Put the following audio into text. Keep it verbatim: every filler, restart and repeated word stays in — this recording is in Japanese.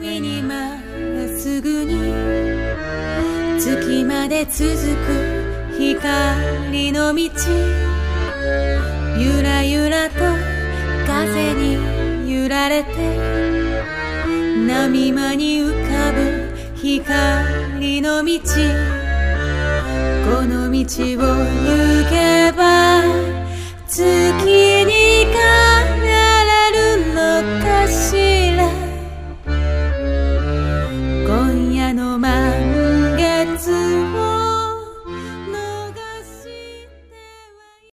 上にまっすぐに月まで続く光の道、ゆらゆらと風に揺られて波間に浮かぶ光の道、この道を行けば月